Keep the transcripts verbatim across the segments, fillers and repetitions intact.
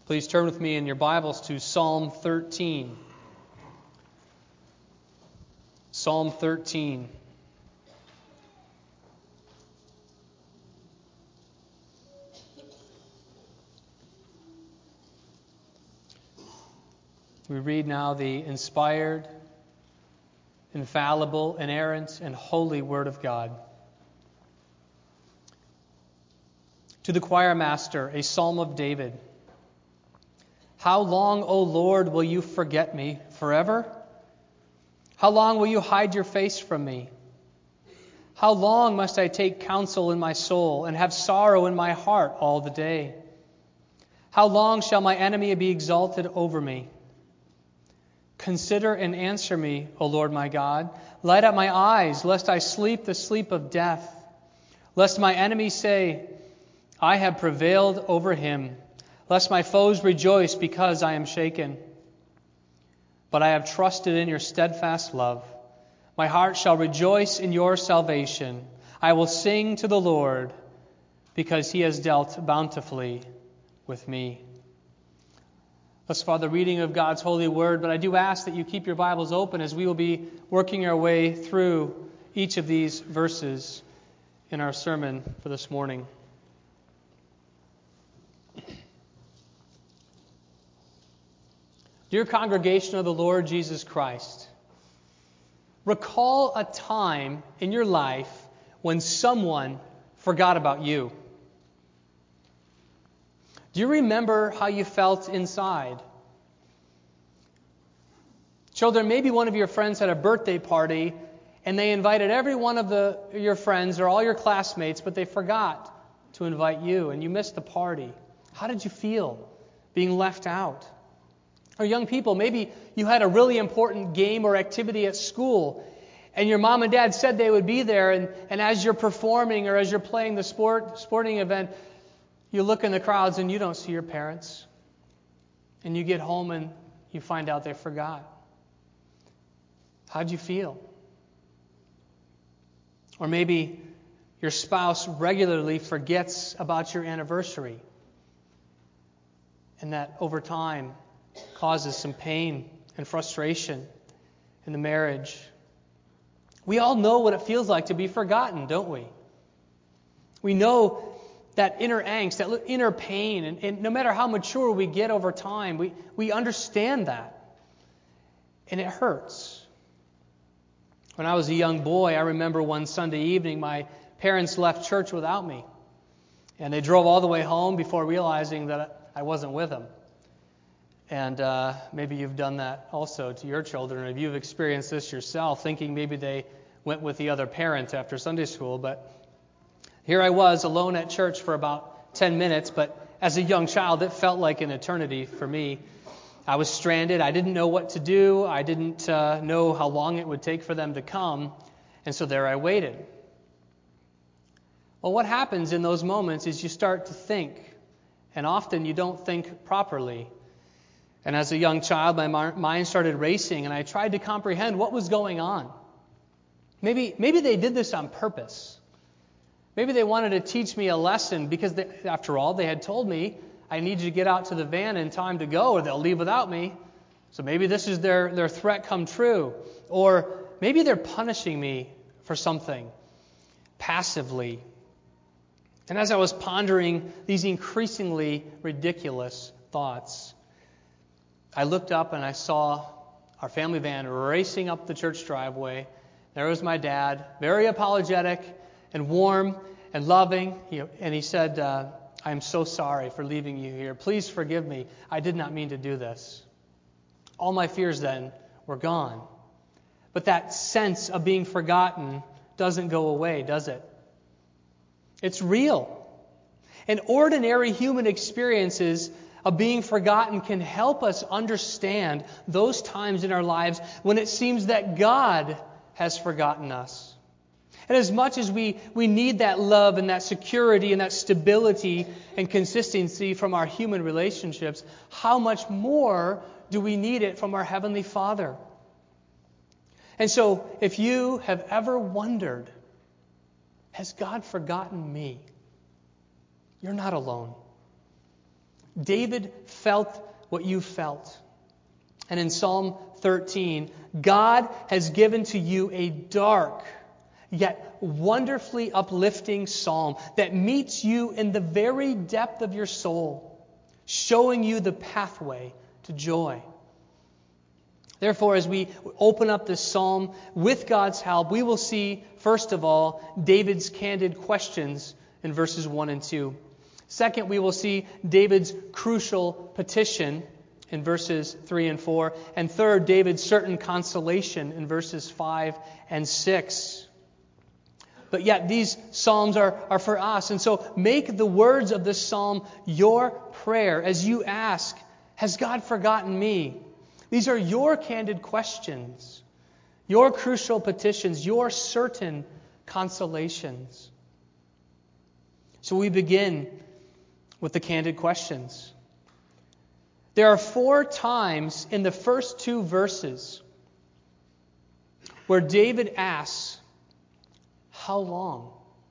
Please turn with me in your Bibles to Psalm thirteen. Psalm thirteen. We read now the inspired, infallible, inerrant, and holy Word of God. To the choir master, a psalm of David. How long, O Lord, will you forget me? Forever? How long will you hide your face from me? How long must I take counsel in my soul and have sorrow in my heart all the day? How long shall my enemy be exalted over me? Consider and answer me, O Lord my God. Light up my eyes, lest I sleep the sleep of death, lest my enemy say, I have prevailed over him. Lest my foes rejoice because I am shaken. But I have trusted in your steadfast love. My heart shall rejoice in your salvation. I will sing to the Lord because he has dealt bountifully with me. Thus far, the reading of God's holy word, but I do ask that you keep your Bibles open as we will be working our way through each of these verses in our sermon for this morning. Dear congregation of the Lord Jesus Christ, recall a time in your life when someone forgot about you. Do you remember how you felt inside? Children, maybe one of your friends had a birthday party and they invited every one of the, your friends or all your classmates, but they forgot to invite you and you missed the party. How did you feel being left out? Or young people, maybe you had a really important game or activity at school and your mom and dad said they would be there, and, and as you're performing or as you're playing the sport sporting event, you look in the crowds and you don't see your parents. And you get home and you find out they forgot. How'd you feel? Or maybe your spouse regularly forgets about your anniversary, and that over time causes some pain and frustration in the marriage. We all know what it feels like to be forgotten, don't we? We know that inner angst, that inner pain, and, and no matter how mature we get over time, we, we understand that. And it hurts. When I was a young boy, I remember one Sunday evening, my parents left church without me. And they drove all the way home before realizing that I wasn't with them. And uh, maybe you've done that also to your children, or if you've experienced this yourself, thinking maybe they went with the other parent after Sunday school. But here I was alone at church for about ten minutes, but as a young child, it felt like an eternity for me. I was stranded. I didn't know what to do. I didn't uh, know how long it would take for them to come. And so there I waited. Well, what happens in those moments is you start to think, and often you don't think properly. And as a young child, my mind started racing, and I tried to comprehend what was going on. Maybe, maybe they did this on purpose. Maybe they wanted to teach me a lesson because, they, after all, they had told me, I need you to get out to the van in time to go or they'll leave without me. So maybe this is their, their threat come true. Or maybe they're punishing me for something passively. And as I was pondering these increasingly ridiculous thoughts, I looked up and I saw our family van racing up the church driveway. There was my dad, very apologetic and warm and loving. He, and he said, uh, I am so sorry for leaving you here. Please forgive me. I did not mean to do this. All my fears then were gone. But that sense of being forgotten doesn't go away, does it? It's real. And ordinary human experiences of being forgotten can help us understand those times in our lives when it seems that God has forgotten us. And as much as we, we need that love and that security and that stability and consistency from our human relationships, how much more do we need it from our Heavenly Father? And so, if you have ever wondered, has God forgotten me? You're not alone. David felt what you felt. And in Psalm thirteen, God has given to you a dark, yet wonderfully uplifting psalm that meets you in the very depth of your soul, showing you the pathway to joy. Therefore, as we open up this psalm with God's help, we will see, first of all, David's candid questions in verses one and two. Second, we will see David's crucial petition in verses three and four. And third, David's certain consolation in verses five and six. But yet these psalms are, are for us. And so make the words of this psalm your prayer as you ask, has God forgotten me? These are your candid questions, your crucial petitions, your certain consolations. So we begin with the candid questions. There are four times in the first two verses where David asks, how long?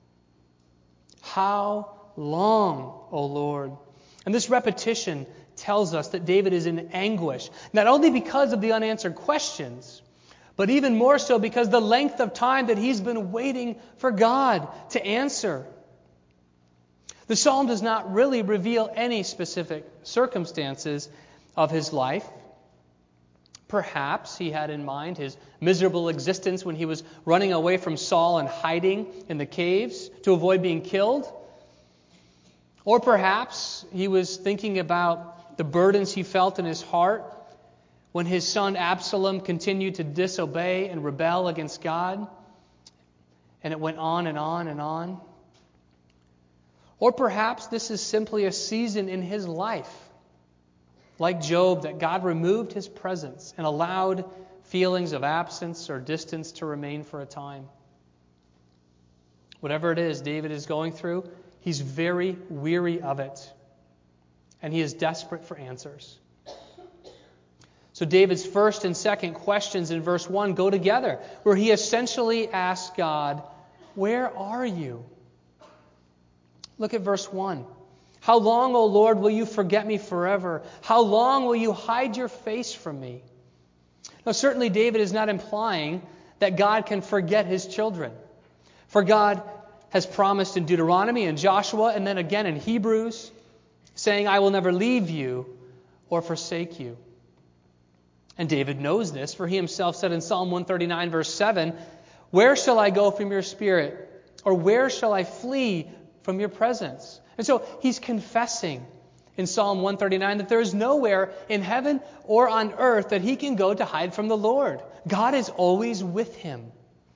How long, O Lord? And this repetition tells us that David is in anguish, not only because of the unanswered questions, but even more so because the length of time that he's been waiting for God to answer. The psalm does not really reveal any specific circumstances of his life. Perhaps he had in mind his miserable existence when he was running away from Saul and hiding in the caves to avoid being killed. Or perhaps he was thinking about the burdens he felt in his heart when his son Absalom continued to disobey and rebel against God. And it went on and on and on. Or perhaps this is simply a season in his life, like Job, that God removed his presence and allowed feelings of absence or distance to remain for a time. Whatever it is David is going through, he's very weary of it, and he is desperate for answers. So David's first and second questions in verse one go together, where he essentially asks God, where are you? Look at verse one. How long, O Lord, will you forget me forever? How long will you hide your face from me? Now, certainly David is not implying that God can forget his children. For God has promised in Deuteronomy and Joshua and then again in Hebrews, saying, I will never leave you or forsake you. And David knows this, for he himself said in Psalm one thirty-nine, verse seven, where shall I go from your spirit? Or where shall I flee from your presence? And so he's confessing in Psalm one thirty-nine that there is nowhere in heaven or on earth that he can go to hide from the Lord. God is always with him.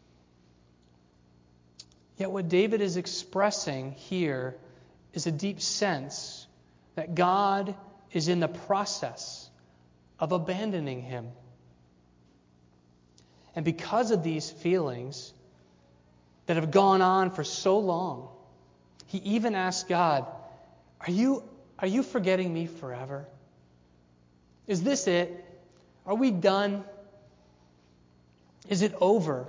Yet what David is expressing here is a deep sense that God is in the process of abandoning him. And because of these feelings that have gone on for so long, he even asked God, are you, are you forgetting me forever? Is this it? Are we done? Is it over?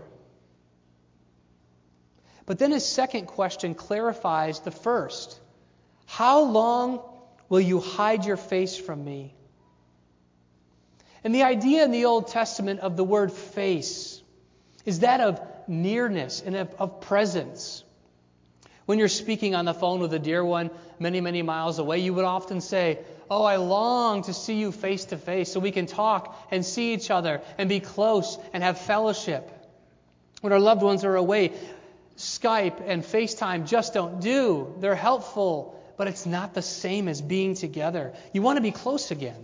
But then his second question clarifies the first. How long will you hide your face from me? And the idea in the Old Testament of the word face is that of nearness and of, of presence. When you're speaking on the phone with a dear one many, many miles away, you would often say, oh, I long to see you face to face so we can talk and see each other and be close and have fellowship. When our loved ones are away, Skype and FaceTime just don't do. They're helpful, but it's not the same as being together. You want to be close again.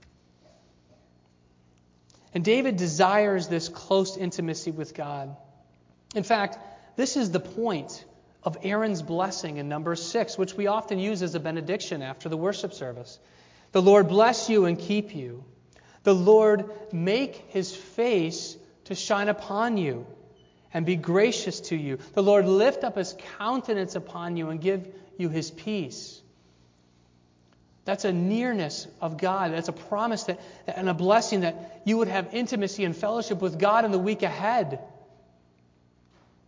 And David desires this close intimacy with God. In fact, this is the point of Aaron's blessing in number six, which we often use as a benediction after the worship service. The Lord bless you and keep you. The Lord make his face to shine upon you and be gracious to you. The Lord lift up his countenance upon you and give you his peace. That's a nearness of God. That's a promise that, and a blessing that you would have intimacy and fellowship with God in the week ahead.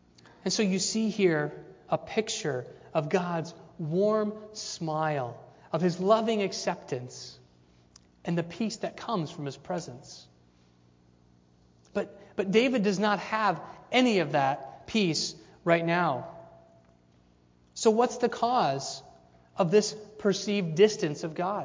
And so you see here a picture of God's warm smile, of His loving acceptance and the peace that comes from His presence. But, but David does not have any of that peace right now. So what's the cause of this perceived distance of God?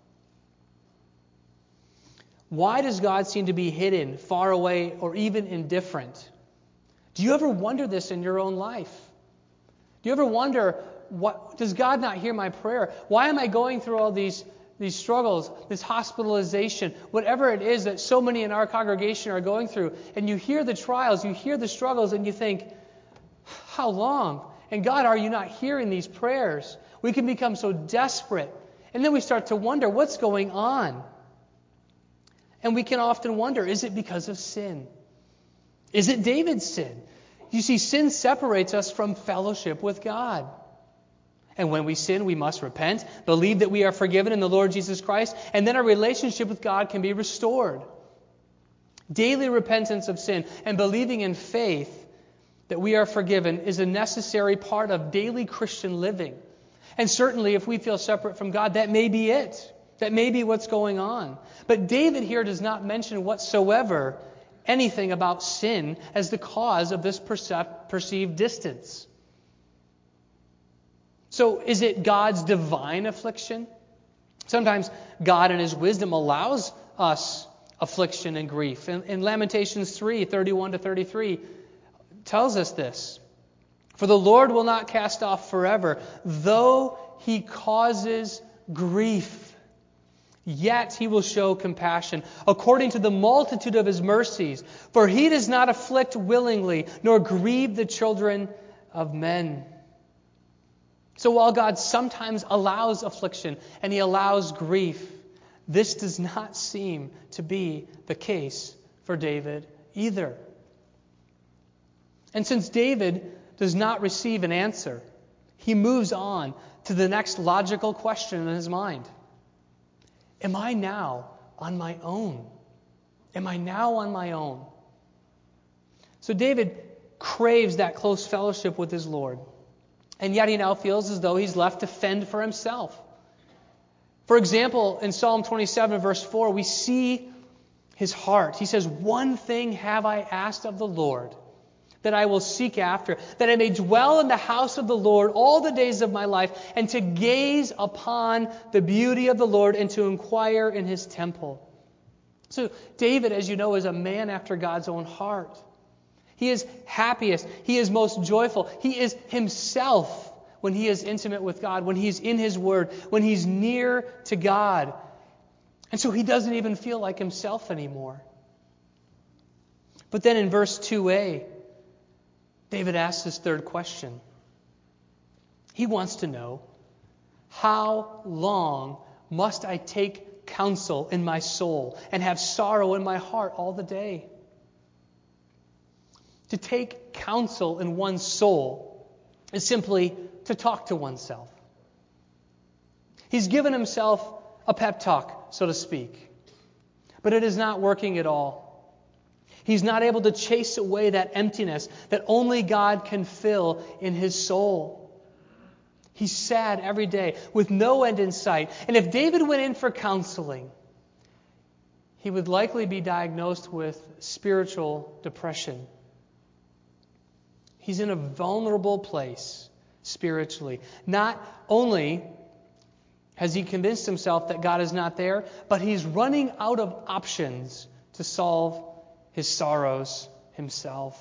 Why does God seem to be hidden, far away, or even indifferent? Do you ever wonder this in your own life? Do you ever wonder, what, does God not hear my prayer? Why am I going through all these, these struggles, this hospitalization, whatever it is that so many in our congregation are going through? And you hear the trials, you hear the struggles, and you think, how long? And God, are you not hearing these prayers? We can become so desperate. And then we start to wonder, what's going on? And we can often wonder, is it because of sin? Is it David's sin? You see, sin separates us from fellowship with God. And when we sin, we must repent, believe that we are forgiven in the Lord Jesus Christ, and then our relationship with God can be restored. Daily repentance of sin and believing in faith that we are forgiven is a necessary part of daily Christian living. And certainly if we feel separate from God, that may be it. That may be what's going on. But David here does not mention whatsoever anything about sin as the cause of this percept, perceived distance. So is it God's divine affliction? Sometimes God in His wisdom allows us affliction and grief. In, in Lamentations three, thirty-one to thirty-three tells us this. For the Lord will not cast off forever, though He causes grief. Yet He will show compassion, according to the multitude of His mercies. For He does not afflict willingly, nor grieve the children of men. So while God sometimes allows affliction and He allows grief, this does not seem to be the case for David either. And since David does not receive an answer, he moves on to the next logical question in his mind. Am I now on my own? Am I now on my own? So David craves that close fellowship with his Lord. And yet he now feels as though he's left to fend for himself. For example, in Psalm twenty-seven, verse four, we see his heart. He says, "One thing have I asked of the Lord, that I will seek after, that I may dwell in the house of the Lord all the days of my life, and to gaze upon the beauty of the Lord, and to inquire in His temple." So David, as you know, is a man after God's own heart. He is happiest. He is most joyful. He is himself when he is intimate with God, when he's in His Word, when he's near to God. And so he doesn't even feel like himself anymore. But then in verse two a, David asks his third question. He wants to know, how long must I take counsel in my soul and have sorrow in my heart all the day? To take counsel in one's soul is simply to talk to oneself. He's given himself a pep talk, so to speak. But it is not working at all. He's not able to chase away that emptiness that only God can fill in his soul. He's sad every day with no end in sight. And if David went in for counseling, he would likely be diagnosed with spiritual depression. He's in a vulnerable place spiritually. Not only has he convinced himself that God is not there, but he's running out of options to solve his sorrows himself.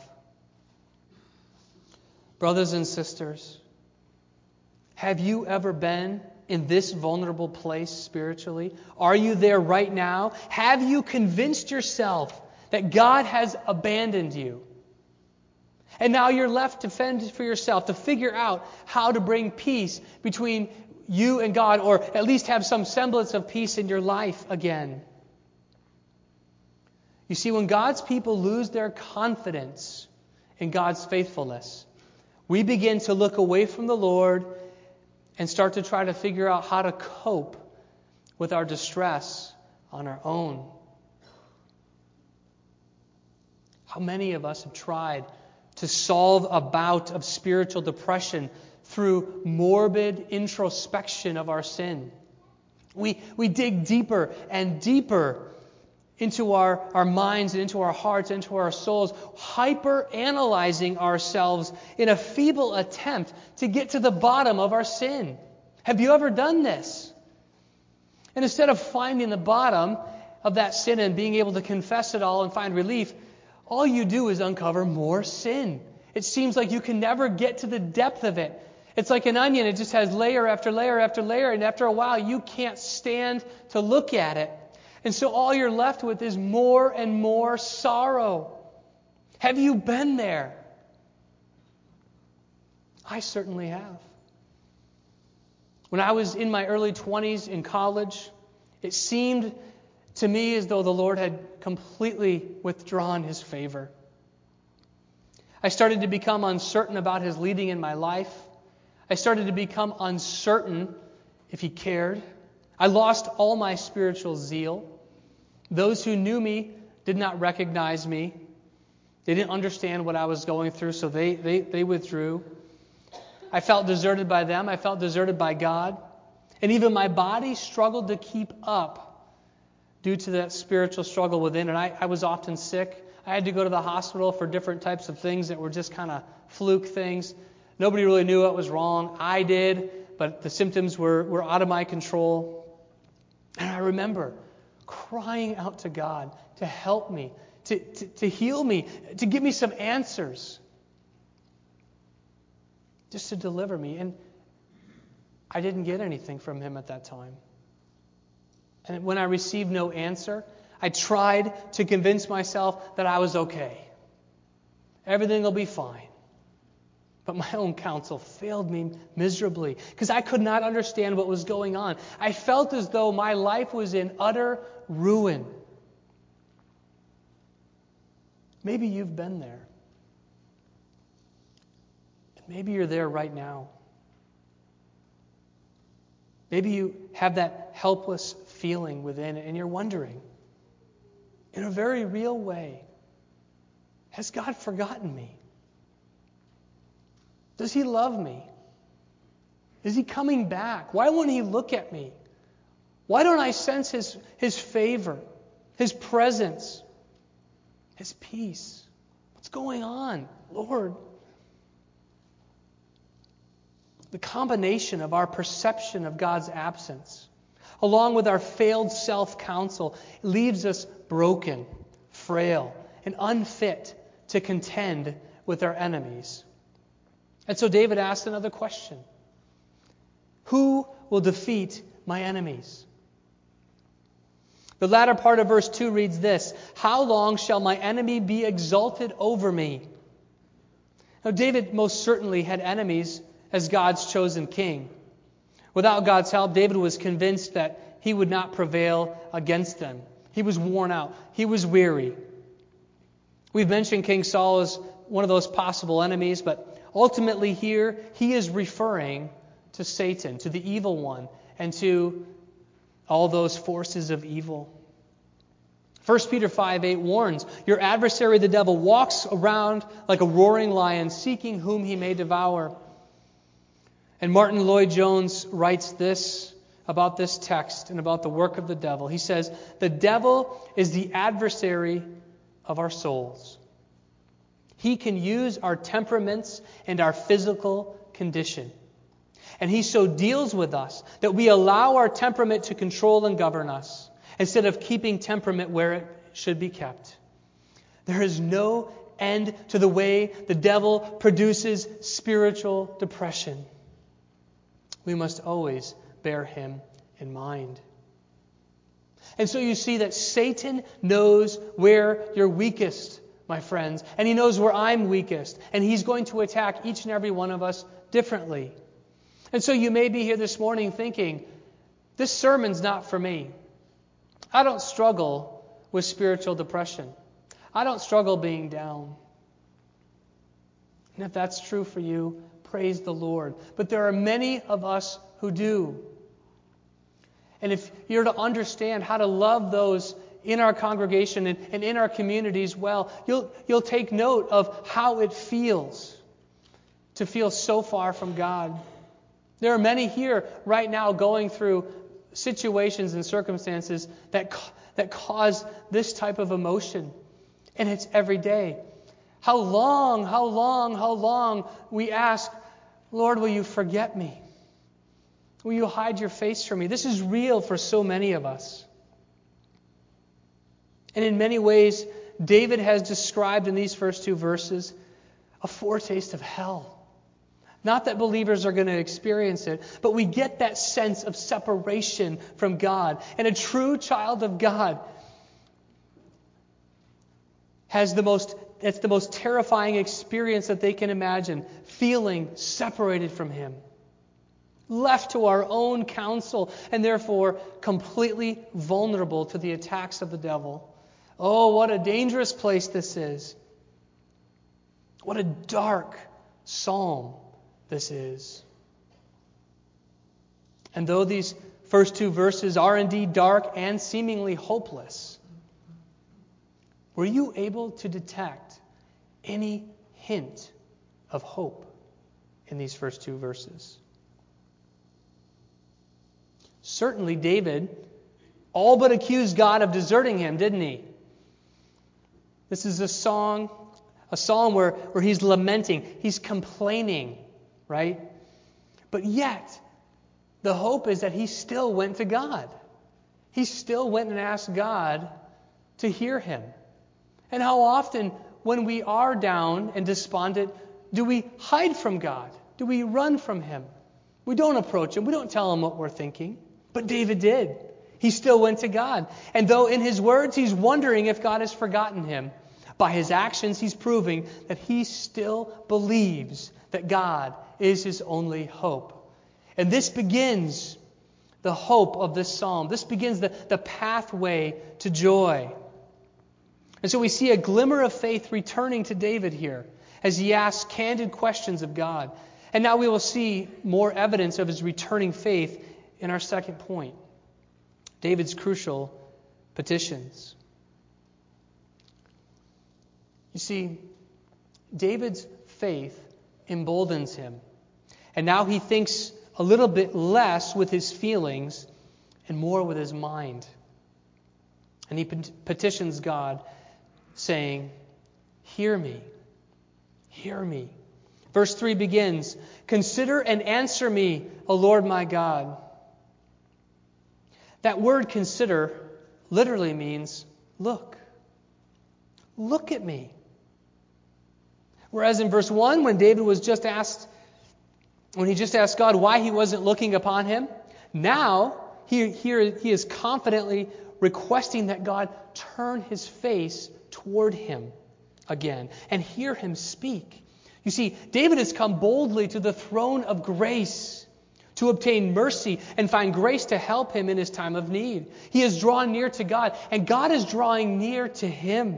Brothers and sisters, have you ever been in this vulnerable place spiritually? Are you there right now? Have you convinced yourself that God has abandoned you? And now you're left to fend for yourself, to figure out how to bring peace between you and God, or at least have some semblance of peace in your life again. You see, when God's people lose their confidence in God's faithfulness, we begin to look away from the Lord and start to try to figure out how to cope with our distress on our own. How many of us have tried to solve a bout of spiritual depression through morbid introspection of our sin? We, we dig deeper and deeper into our, our minds and into our hearts, into our souls, hyper-analyzing ourselves in a feeble attempt to get to the bottom of our sin. Have you ever done this? And instead of finding the bottom of that sin and being able to confess it all and find relief, all you do is uncover more sin. It seems like you can never get to the depth of it. It's like an onion. It just has layer after layer after layer, and after a while you can't stand to look at it. And so all you're left with is more and more sorrow. Have you been there? I certainly have. When I was in my early twenties in college, it seemed to me as though the Lord had completely withdrawn His favor. I started to become uncertain about His leading in my life. I started to become uncertain if He cared. I lost all my spiritual zeal. Those who knew me did not recognize me. They didn't understand what I was going through, so they, they, they withdrew. I felt deserted by them. I felt deserted by God. And even my body struggled to keep up due to that spiritual struggle within. And I, I was often sick. I had to go to the hospital for different types of things that were just kind of fluke things. Nobody really knew what was wrong. I did, but the symptoms were, were out of my control. And I remember crying out to God to help me, to, to, to heal me, to give me some answers, just to deliver me. And I didn't get anything from Him at that time. And when I received no answer, I tried to convince myself that I was okay. Everything will be fine. But my own counsel failed me miserably because I could not understand what was going on. I felt as though my life was in utter ruin. Maybe you've been there. And maybe you're there right now. Maybe you have that helpless feeling within and you're wondering, in a very real way, has God forgotten me? Does He love me? Is He coming back? Why won't He look at me? Why don't I sense His, His favor, His presence, His peace? What's going on, Lord? The combination of our perception of God's absence, along with our failed self-counsel, leaves us broken, frail, and unfit to contend with our enemies. And so David asked another question. Who will defeat my enemies? The latter part of verse two reads this: How long shall my enemy be exalted over me? Now David most certainly had enemies as God's chosen king. Without God's help, David was convinced that he would not prevail against them. He was worn out. He was weary. We've mentioned King Saul as one of those possible enemies, but ultimately here, he is referring to Satan, to the evil one, and to all those forces of evil. First Peter five eight warns, your adversary the devil walks around like a roaring lion, seeking whom he may devour. And Martin Lloyd-Jones writes this about this text and about the work of the devil. He says, the devil is the adversary of our souls. He can use our temperaments and our physical condition. And he so deals with us that we allow our temperament to control and govern us instead of keeping temperament where it should be kept. There is no end to the way the devil produces spiritual depression. We must always bear him in mind. And so you see that Satan knows where you're weakest, my friends, and he knows where I'm weakest, and he's going to attack each and every one of us differently. And so you may be here this morning thinking, this sermon's not for me. I don't struggle with spiritual depression. I don't struggle being down. And if that's true for you, praise the Lord. But there are many of us who do. And if you're to understand how to love those in our congregation and, and in our communities well, you'll, you'll take note of how it feels to feel so far from God. There are many here right now going through situations and circumstances that, that cause this type of emotion. And it's every day. How long, how long, how long we ask, Lord, will you forget me? Will you hide your face from me? This is real for so many of us. And in many ways, David has described in these first two verses a foretaste of hell. Not that believers are going to experience it, but we get that sense of separation from God. And a true child of God has the most, it's the most terrifying experience that they can imagine, feeling separated from Him, left to our own counsel, and therefore completely vulnerable to the attacks of the devil. Oh, what a dangerous place this is. What a dark psalm this is. And though these first two verses are indeed dark and seemingly hopeless, were you able to detect any hint of hope in these first two verses? Certainly David all but accused God of deserting him, didn't he? This is a song, a psalm where, where he's lamenting, he's complaining, right? But yet, the hope is that he still went to God. He still went and asked God to hear him. And how often, when we are down and despondent, do we hide from God? Do we run from Him? We don't approach Him. We don't tell Him what we're thinking. But David did. He still went to God. And though in his words he's wondering if God has forgotten him, by his actions he's proving that he still believes that God is his only hope. And this begins the hope of this psalm. This begins the, the pathway to joy. And so we see a glimmer of faith returning to David here as he asks candid questions of God. And now we will see more evidence of his returning faith in our second point. David's crucial petitions. You see, David's faith emboldens him. And now he thinks a little bit less with his feelings and more with his mind. And he petitions God, saying, "Hear me, hear me." Verse three begins, "Consider and answer me, O Lord my God." That word consider literally means look. Look at me. Whereas in verse one, when David was just asked, when he just asked God why he wasn't looking upon him, now he, here he is confidently requesting that God turn his face toward him again and hear him speak. You see, David has come boldly to the throne of grace to obtain mercy and find grace to help him in his time of need. He has drawn near to God, and God is drawing near to him.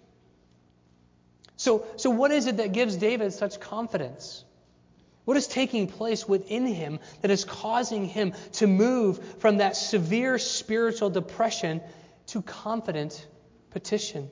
So, so what is it that gives David such confidence? What is taking place within him that is causing him to move from that severe spiritual depression to confident petition?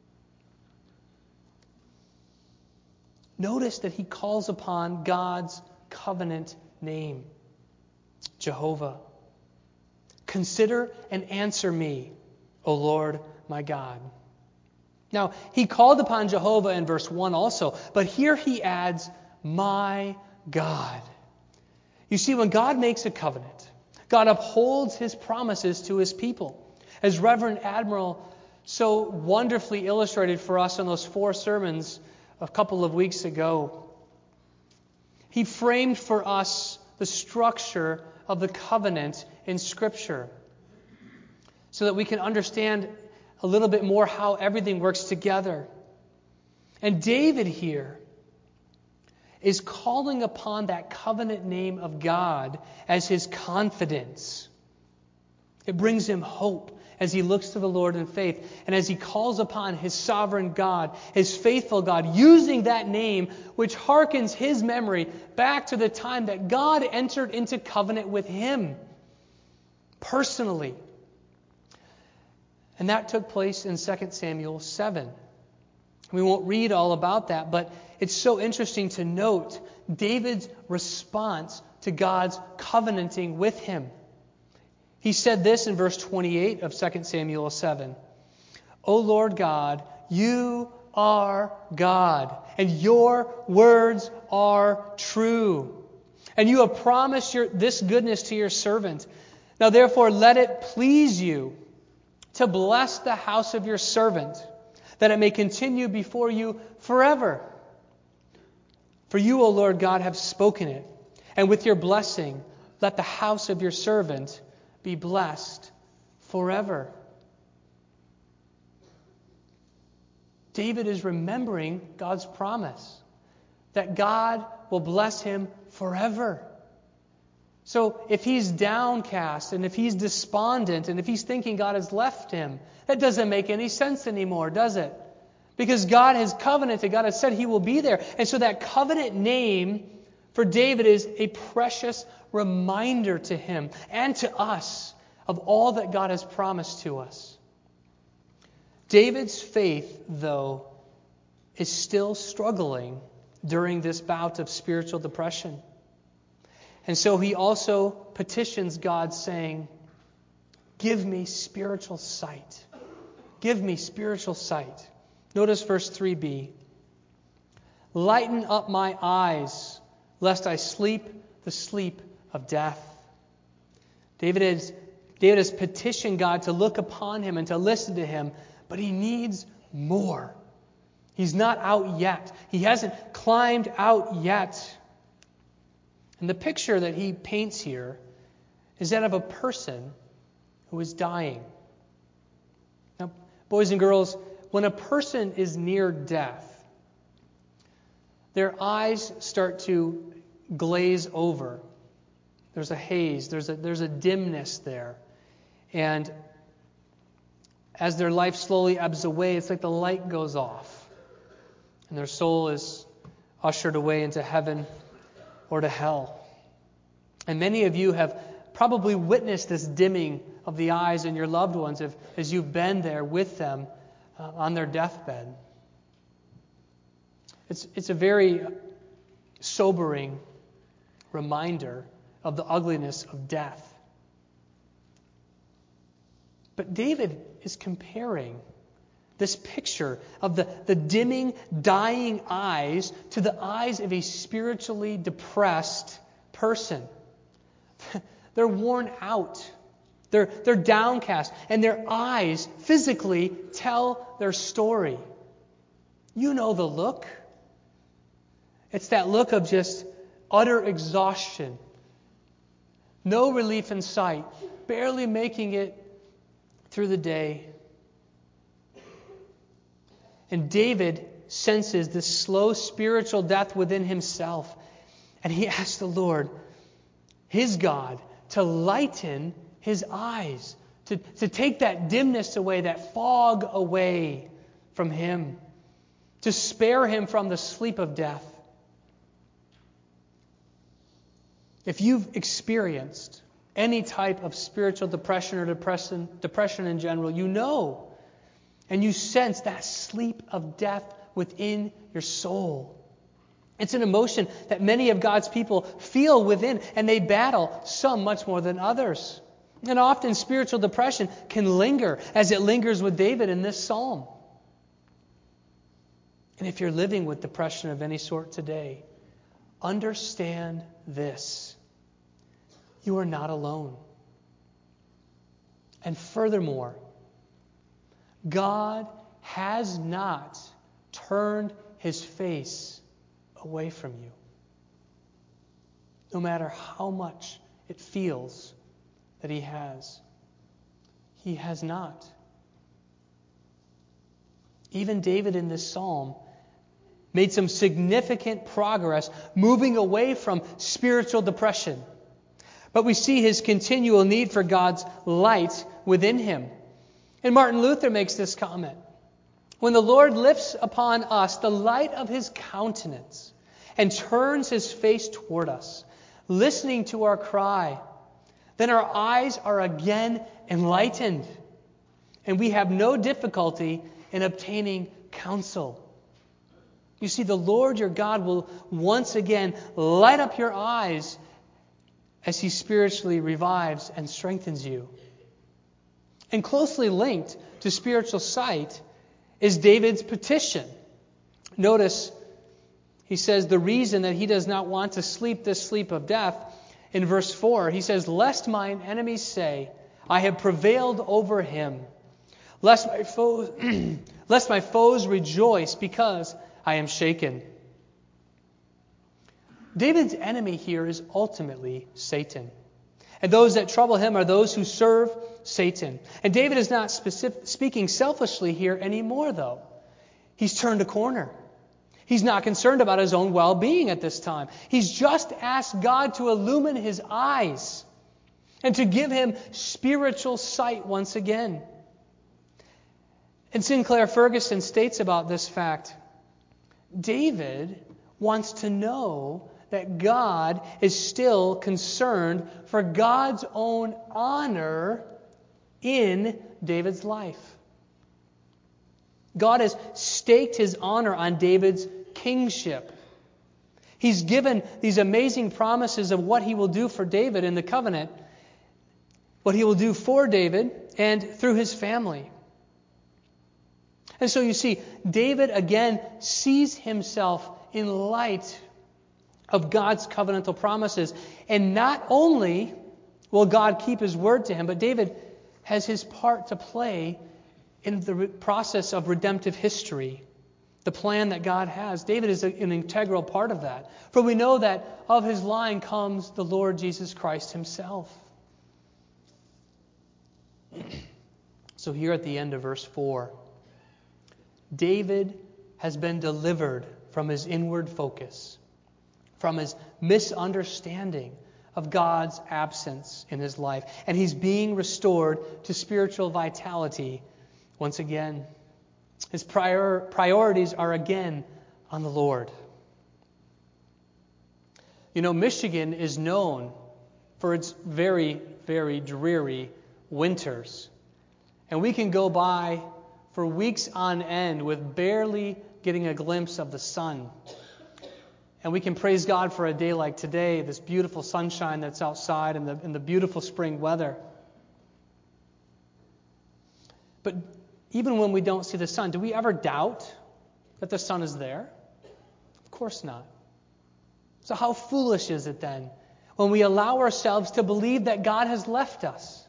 Notice that he calls upon God's covenant name, Jehovah. "Consider and answer me, O Lord my God." Now, he called upon Jehovah in verse one also, but here he adds, "my God." You see, when God makes a covenant, God upholds his promises to his people. As Reverend Admiral so wonderfully illustrated for us in those four sermons a couple of weeks ago, he framed for us the structure of the covenant in Scripture so that we can understand a little bit more how everything works together. And David here is calling upon that covenant name of God as his confidence. It brings him hope as he looks to the Lord in faith and as he calls upon his sovereign God, his faithful God, using that name which harkens his memory back to the time that God entered into covenant with him personally. And that took place in Second Samuel seven. We won't read all about that, but it's so interesting to note David's response to God's covenanting with him. He said this in verse twenty-eight of Second Samuel seven. O Lord God, you are God, and your words are true. And you have promised your, this goodness to your servant. Now therefore let it please you to bless the house of your servant, that it may continue before you forever. For you, O Lord God, have spoken it, and with your blessing let the house of your servant be blessed forever. David is remembering God's promise that God will bless him forever. So if he's downcast and if he's despondent and if he's thinking God has left him, that doesn't make any sense anymore, does it? Because God has covenanted, God has said he will be there. And so that covenant name for David is a precious reminder to him and to us of all that God has promised to us. David's faith, though, is still struggling during this bout of spiritual depression. And so he also petitions God saying, give me spiritual sight. Give me spiritual sight. Notice verse three b. Lighten up my eyes, lest I sleep the sleep of death. David has, David has petitioned God to look upon him and to listen to him, but he needs more. He's not out yet. He hasn't climbed out yet. And the picture that he paints here is that of a person who is dying. Now, boys and girls, when a person is near death, their eyes start to glaze over. There's a haze, there's a, there's a dimness there. And as their life slowly ebbs away, it's like the light goes off. And their soul is ushered away into heaven or to hell. And many of you have probably witnessed this dimming of the eyes in your loved ones if, as you've been there with them uh, on their deathbed. It's, it's a very sobering reminder of the ugliness of death. But David is comparing this picture of the, the dimming, dying eyes to the eyes of a spiritually depressed person. They're worn out. They're, they're downcast. And their eyes physically tell their story. You know the look. It's that look of just utter exhaustion. No relief in sight. Barely making it through the day. And David senses this slow spiritual death within himself. And he asks the Lord, his God, to lighten his eyes, to, to take that dimness away, that fog away from him, to spare him from the sleep of death. If you've experienced any type of spiritual depression or depression, depression in general, you know and you sense that sleep of death within your soul. It's an emotion that many of God's people feel within, and they battle, some much more than others. And often spiritual depression can linger, as it lingers with David in this psalm. And if you're living with depression of any sort today, understand this. You are not alone. And furthermore, God has not turned his face away from you. No matter how much it feels that he has. He has not. Even David in this psalm made some significant progress moving away from spiritual depression. But we see his continual need for God's light within him. And Martin Luther makes this comment. When the Lord lifts upon us the light of his countenance and turns his face toward us, listening to our cry, then our eyes are again enlightened, and we have no difficulty in obtaining counsel. You see, the Lord your God will once again light up your eyes as He spiritually revives and strengthens you. And closely linked to spiritual sight is David's petition. Notice he says the reason that he does not want to sleep this sleep of death, in verse four, he says, "Lest mine enemies say, I have prevailed over him. Lest my foes, lest my foes rejoice because I am shaken." David's enemy here is ultimately Satan. And those that trouble him are those who serve Satan. And David is not specific, speaking selfishly here anymore, though. He's turned a corner. He's not concerned about his own well-being at this time. He's just asked God to illumine his eyes and to give him spiritual sight once again. And Sinclair Ferguson states about this fact, David wants to know that God is still concerned for God's own honor in David's life. God has staked His honor on David's kingship. He's given these amazing promises of what He will do for David in the covenant, what He will do for David and through his family. And so you see, David again sees himself in light of God's covenantal promises. And not only will God keep His word to him, but David has his part to play in the re- process of redemptive history, the plan that God has. David is a, an integral part of that. For we know that of his line comes the Lord Jesus Christ Himself. So here at the end of verse four, David has been delivered from his inward focus, from his misunderstanding of God's absence in his life. And he's being restored to spiritual vitality once again. His prior priorities are again on the Lord. You know, Michigan is known for its very, very dreary winters. And we can go by for weeks on end with barely getting a glimpse of the sun. And we can praise God for a day like today, this beautiful sunshine that's outside and the, and the beautiful spring weather. But even when we don't see the sun, do we ever doubt that the sun is there? Of course not. So how foolish is it then when we allow ourselves to believe that God has left us?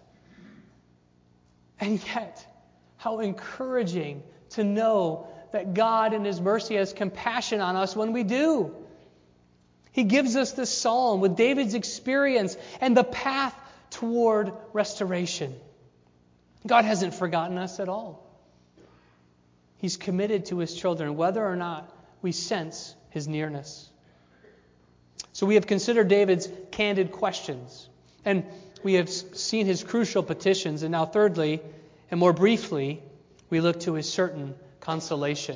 And yet, how encouraging to know that God in His mercy has compassion on us when we do. He gives us this psalm with David's experience and the path toward restoration. God hasn't forgotten us at all. He's committed to His children, whether or not we sense His nearness. So we have considered David's candid questions, and we have seen his crucial petitions, and now thirdly, and more briefly, we look to his certain consolation.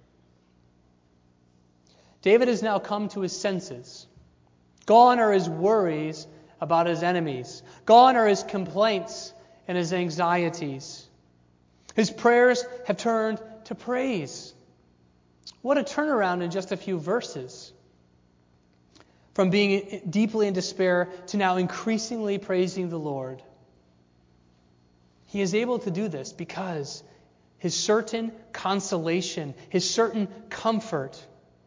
David has now come to his senses. Gone are his worries about his enemies. Gone are his complaints and his anxieties. His prayers have turned to praise. What a turnaround in just a few verses. From being deeply in despair to now increasingly praising the Lord. He is able to do this because his certain consolation, his certain comfort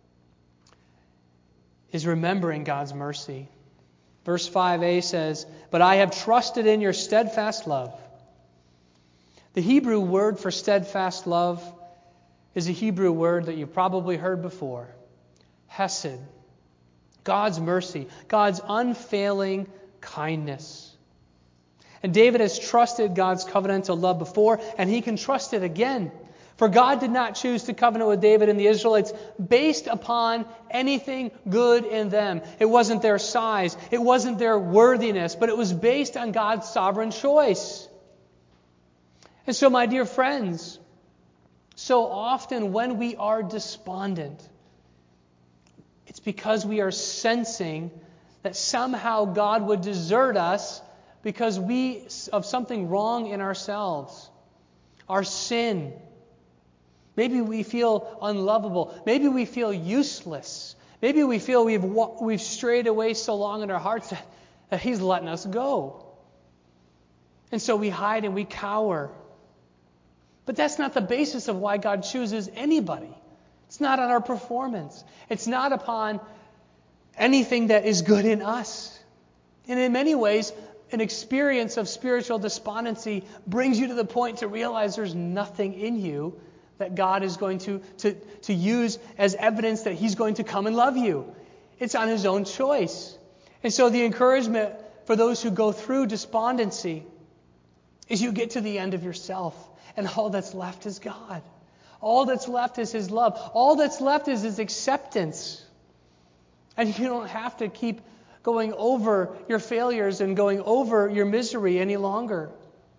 is remembering God's mercy. Verse five a says, "But I have trusted in your steadfast love." The Hebrew word for steadfast love is a Hebrew word that you've probably heard before. Hesed. God's mercy. God's unfailing kindness. And David has trusted God's covenantal love before, and he can trust it again. For God did not choose to covenant with David and the Israelites based upon anything good in them. It wasn't their size. It wasn't their worthiness. But it was based on God's sovereign choice. And so, my dear friends, so often when we are despondent, it's because we are sensing that somehow God would desert us because we of something wrong in ourselves. Our sin. Maybe we feel unlovable. Maybe we feel useless. Maybe we feel we've we've strayed away so long in our hearts that, that He's letting us go. And so we hide and we cower. But that's not the basis of why God chooses anybody. It's not on our performance. It's not upon anything that is good in us. And in many ways, an experience of spiritual despondency brings you to the point to realize there's nothing in you that God is going to, to, to use as evidence that He's going to come and love you. It's on His own choice. And so the encouragement for those who go through despondency is you get to the end of yourself, and all that's left is God. All that's left is His love. All that's left is His acceptance. And you don't have to keep going over your failures and going over your misery any longer.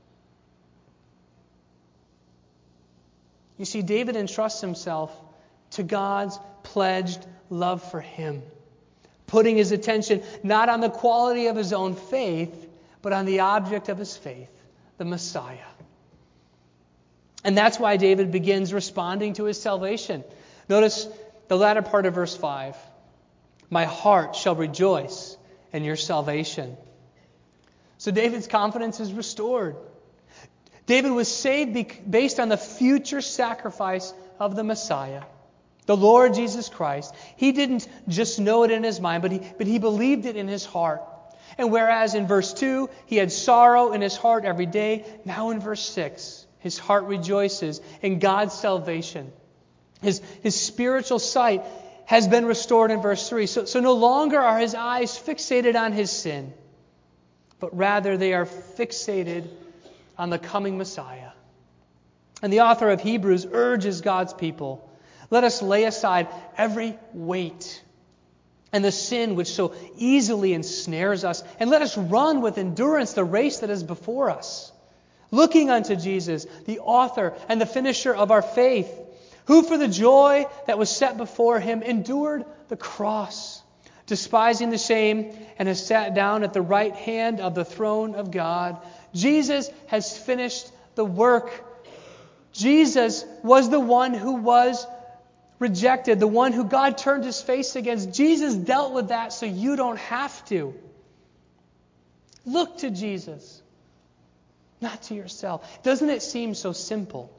You see, David entrusts himself to God's pledged love for him, putting his attention not on the quality of his own faith, but on the object of his faith, the Messiah. And that's why David begins responding to his salvation. Notice the latter part of verse five. My heart shall rejoice in your salvation. So David's confidence is restored. David was saved based on the future sacrifice of the Messiah, the Lord Jesus Christ. He didn't just know it in his mind, but he, but he believed it in his heart. And whereas in verse two, he had sorrow in his heart every day, now in verse six, his heart rejoices in God's salvation. His, his spiritual sight has been restored in verse three. So, so no longer are his eyes fixated on his sin, but rather they are fixated on the coming Messiah. And the author of Hebrews urges God's people, let us lay aside every weight and the sin which so easily ensnares us, and let us run with endurance the race that is before us, looking unto Jesus, the author and the finisher of our faith, who for the joy that was set before him endured the cross, despising the shame, and has sat down at the right hand of the throne of God. Jesus has finished the work. Jesus was the one who was rejected, the one who God turned His face against. Jesus dealt with that so you don't have to. Look to Jesus, not to yourself. Doesn't it seem so simple?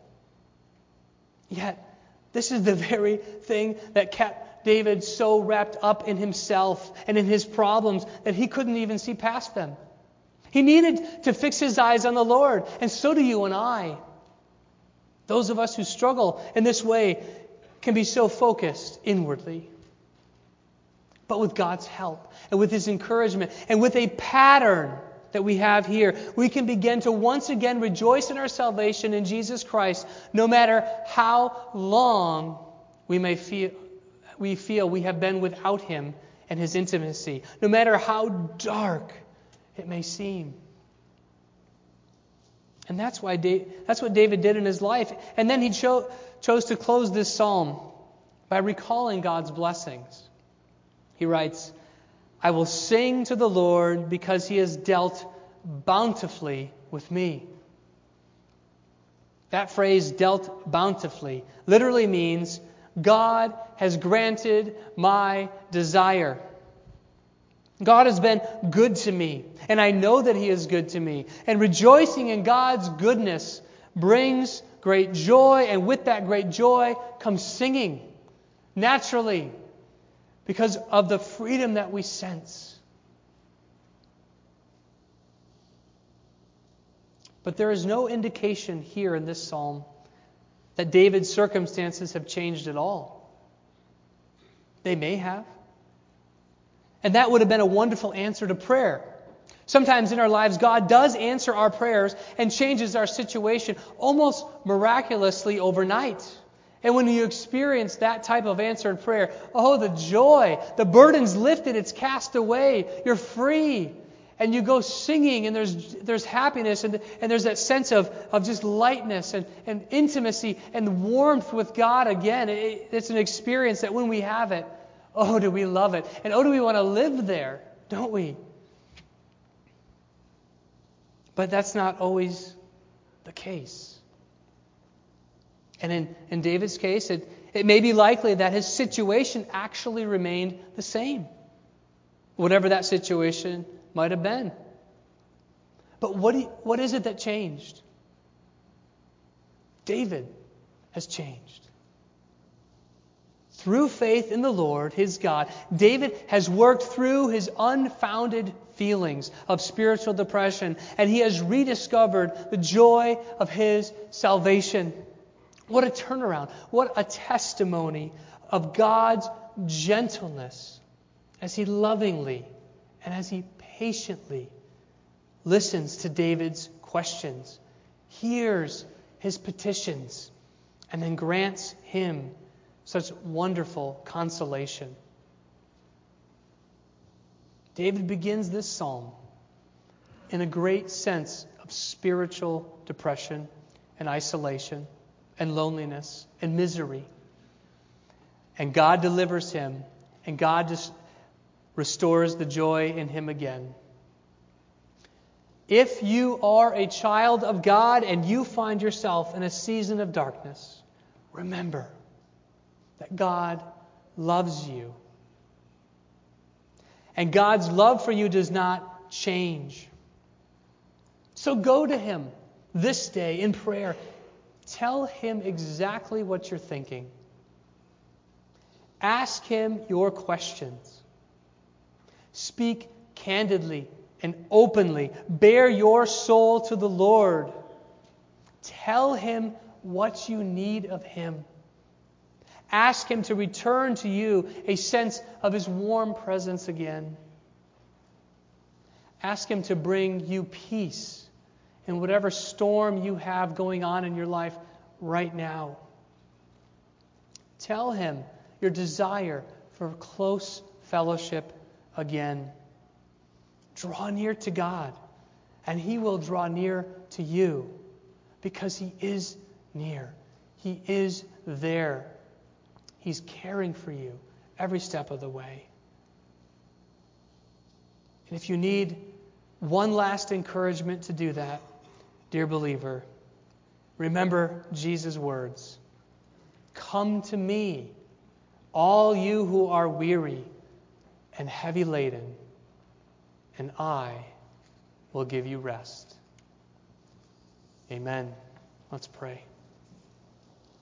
Yet, this is the very thing that kept David so wrapped up in himself and in his problems that he couldn't even see past them. He needed to fix his eyes on the Lord, and so do you and I. Those of us who struggle in this way can be so focused inwardly. But with God's help and with His encouragement and with a pattern that we have here, we can begin to once again rejoice in our salvation in Jesus Christ, no matter how long we may feel we feel we have been without Him and His intimacy, no matter how dark it may seem. And that's why David, that's what David did in his life. And then he cho- chose to close this psalm by recalling God's blessings. He writes, I will sing to the Lord because He has dealt bountifully with me. That phrase, dealt bountifully, literally means God has granted my desire. God has been good to me, and I know that He is good to me. And rejoicing in God's goodness brings great joy, and with that great joy comes singing, naturally, because of the freedom that we sense. But there is no indication here in this psalm that David's circumstances have changed at all. They may have. And that would have been a wonderful answer to prayer. Sometimes in our lives, God does answer our prayers and changes our situation almost miraculously overnight. And when you experience that type of answered prayer, oh, the joy, the burden's lifted, it's cast away, you're free. And you go singing, and there's there's happiness, and, and there's that sense of, of just lightness and, and intimacy and warmth with God again. It, it's an experience that when we have it, oh, do we love it. And oh, do we want to live there, don't we? But that's not always the case. And in, in David's case, it, it may be likely that his situation actually remained the same, whatever that situation might have been. But what, do you, what is it that changed? David has changed. Through faith in the Lord, his God, David has worked through his unfounded feelings of spiritual depression, and he has rediscovered the joy of his salvation. What a turnaround. What a testimony of God's gentleness as he lovingly and as he patiently listens to David's questions, hears his petitions, and then grants him such wonderful consolation. David begins this psalm in a great sense of spiritual depression and isolation and loneliness and misery. And God delivers him, and God just restores the joy in him again. If you are a child of God and you find yourself in a season of darkness, remember that God loves you. And God's love for you does not change. So go to Him this day in prayer. Tell Him exactly what you're thinking. Ask Him your questions. Speak candidly and openly. Bare your soul to the Lord. Tell Him what you need of Him. Ask Him to return to you a sense of His warm presence again. Ask Him to bring you peace in whatever storm you have going on in your life right now. Tell Him your desire for close fellowship again. Draw near to God, and He will draw near to you, because He is near. He is there. He's caring for you every step of the way. And if you need one last encouragement to do that, dear believer, remember Jesus' words. Come to me, all you who are weary and heavy laden, and I will give you rest. Amen. Let's pray.